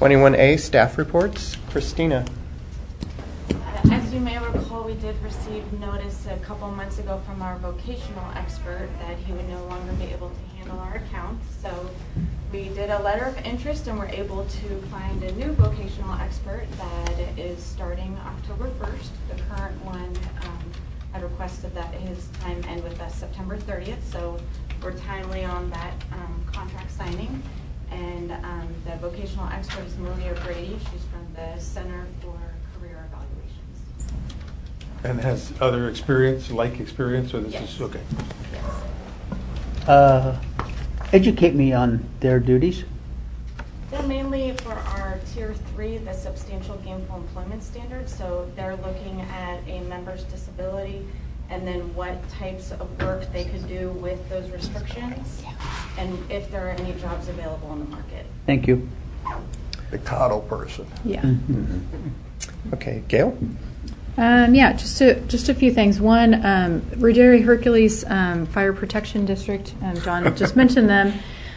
21A, staff reports. Christina. As you may recall, we did receive notice a couple months ago from our vocational expert that he would no longer be able to handle our accounts. So we did a letter of interest and were able to find a new vocational expert that is starting October 1st. The current one had requested that his time end with us September 30th. So we're timely on that contract signing. And the vocational expert is Maria Brady. She's from the Center for Career Evaluations. And has other experience, or this Yes. is okay? Yes. Educate me on their duties. They're mainly for our Tier 3, the substantial gainful employment standard. So they're looking at a member's disability and then what types of work they could do with those restrictions and if there are any jobs available in the market. Thank you. The coddle person. Yeah. Okay, Gail? Yeah, just a few things. One, Ruggieri Hercules Fire Protection District, John just mentioned them.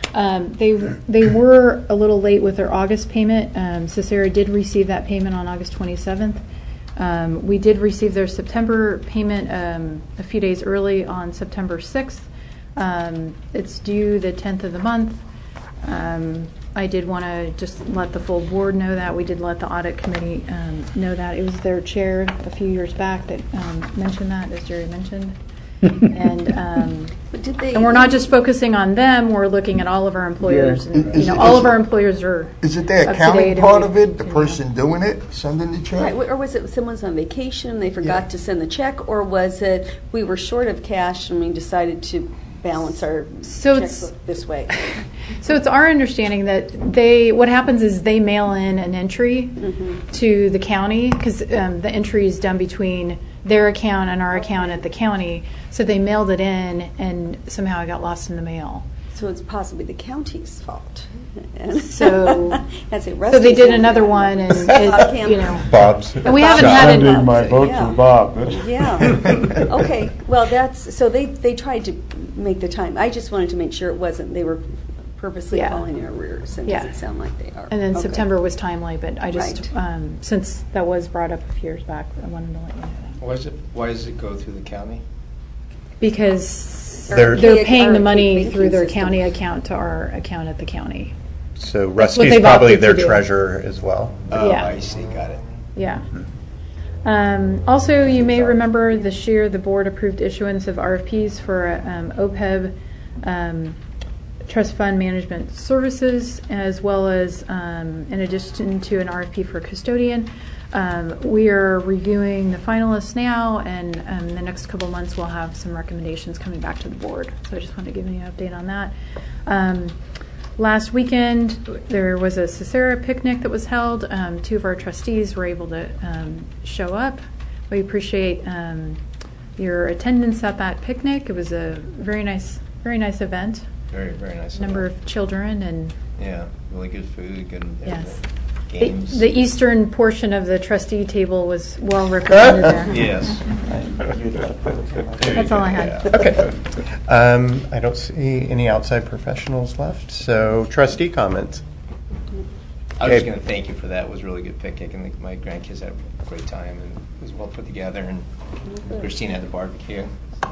They were a little late with their August payment. Cicera did receive that payment on August 27th. We did receive their September payment a few days early on September 6th. It's due the 10th of the month. I did want to just let the full board know that. We did let the audit committee know that. It was their chair a few years back that mentioned that, as Jerry mentioned. And we're not just focusing on them. We're looking at all of our employers. Yeah. And, all of our employers are. Is it the accounting part of it, the person doing it, sending the check? Right, or was it someone's on vacation, they forgot to send the check, or was it we were short of cash and we decided to balance our checkbook this way? So it's our understanding that what happens is they mail in an entry to the county because the entry is done between their account and our account at the county. So they mailed it in and somehow it got lost in the mail. So it's possibly the county's fault. So, That's it. so they did another one, and it, Bob's. And we haven't had it. My vote for Bob. Yeah. Okay. Well, so they tried to make the time. I just wanted to make sure it wasn't they were purposely falling in arrears. And does it sound like they are? And then September was timely, but I just Right. Since that was brought up a few years back, I wanted to let you know that. Why does it go through the county? Because They're they're paying the our money banking through their system. county account to our account at the county. So That's what Rusty's they've probably opted to their do. treasurer as well. Oh, Yeah. I see. Got it. Yeah. Also, you may remember this year the board approved issuance of RFPs for OPEB Trust Fund Management Services, as well as in addition to an RFP for custodian. We are reviewing the finalists now, and in the next couple months we'll have some recommendations coming back to the board. So I just wanted to give you an update on that. Last weekend, there was a Cicera picnic that was held. 2 of our trustees were able to show up. We appreciate your attendance at that picnic. It was a very nice event. Very, very nice. Number of children and Yeah, really good food, good yes. games. The eastern portion of the trustee table was well represented there. Yes. That's all I had. Okay. I don't see any outside professionals left, so trustee comments. I was just going to thank you for that. It was a really good picnic, and my grandkids had a great time, and it was well put together, and Christine had the barbecue.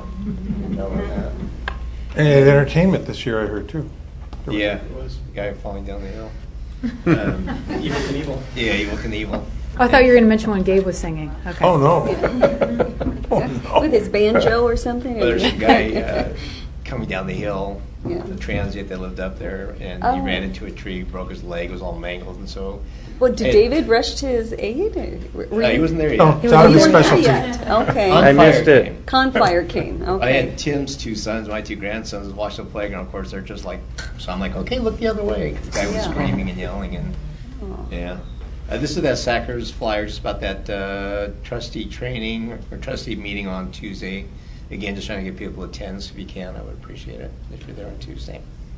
And they had entertainment this year, I heard, too. Yeah, it was. The guy falling down the hill. Evil Knievel. Yeah, Evil Knievel. I thought you were going to mention when Gabe was singing. Okay. Oh, no. With his banjo or something? Well, there's a guy coming down the hill, Yeah. the transient that lived up there, and he ran into a tree, broke his leg, was all mangled, and so... Well, did David rush to his aid? he wasn't there yet. Oh, it's out of his He wasn't specialty. there yet. Okay. I missed it. Confire came. I Okay. had Tim's 2 sons, my 2 grandsons, watching the playground. Of course, they're just like, so I'm like, okay, look the other way. The guy was Yeah. screaming and yelling, and yeah. This is that Sackers flyer, just about that trustee training or trustee meeting on Tuesday. Again, just trying to get people to attend, so if you can, I would appreciate it if you're there on Tuesday.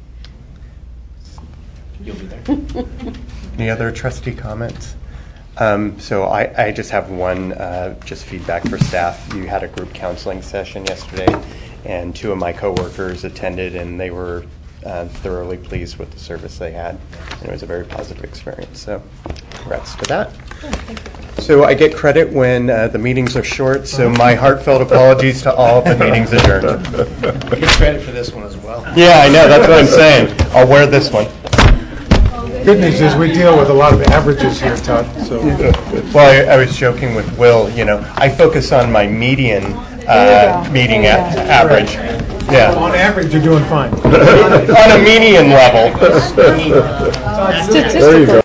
You'll be there. Any other trustee comments? So I just have one just feedback for staff. You had a group counseling session yesterday, and 2 of my coworkers attended, and they were thoroughly pleased with the service they had. And it was a very positive experience. So congrats to that. So I get credit when the meetings are short, so my heartfelt apologies to all. The meeting's adjourned. You get credit for this one as well. Yeah, I know. That's what I'm saying. I'll wear this one. Good news is we deal with a lot of averages here, Todd. So, Well, I was joking with Will. I focus on my median meeting average. Yeah. on average, you're doing fine. On a median level. Statistically.